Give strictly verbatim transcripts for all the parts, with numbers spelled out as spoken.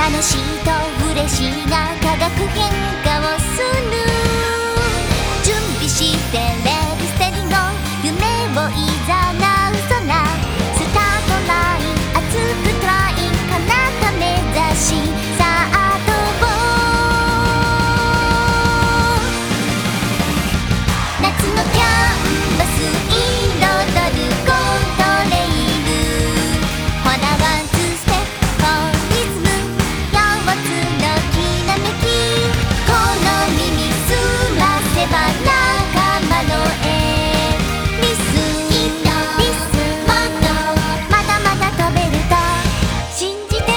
楽しいと嬉しいが化学変化をする。準備してレブステリの夢をいざなう空、スタートライン熱くトライン彼方目指し、さあ飛ぼう。夏のキャンバス彩るコントレイル、ほらワンツーステップリズム憂鬱のきらめき、この耳すませば仲間の絵リスリスもっとまだまだ飛べると信じて。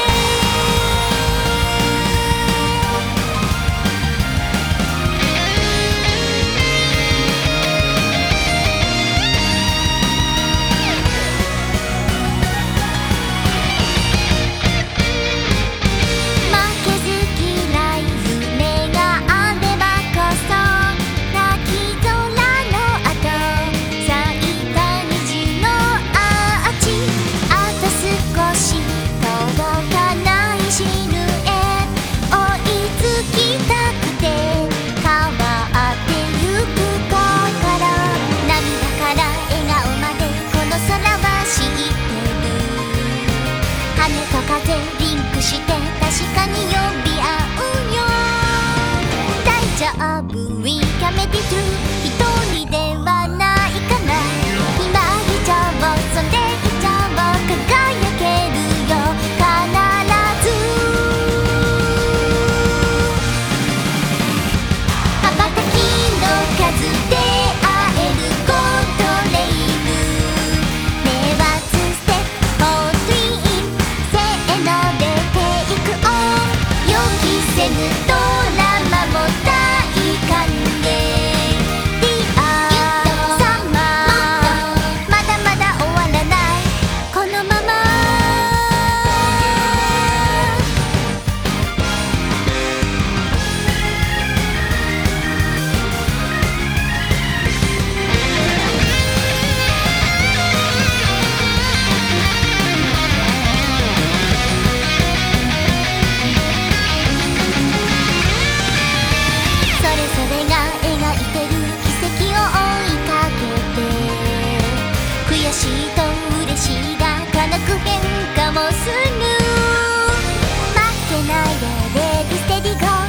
負けず嫌い夢があればこそ、泣き空の後咲いた虹のアーチ、あと少し届かないシルエ追いつきたくて変わってゆく心、涙から笑顔までこの空は知ってる。羽と風リンクして確かに呼び合うよ。大丈夫 We can make it through 一人ではないから今以上それ以上輝けるよ必ず。羽ばたきの数で会えるコントレイル、目はツーステップフォートゥインせーのでテイクオン、予期せぬドラマも大歓迎。 Dear Summer まだまだ終わらないこのまま。それぞれが描いてる奇跡を追いかけて、悔しいと嬉しいが化学変化もする。負けないでレディステディゴー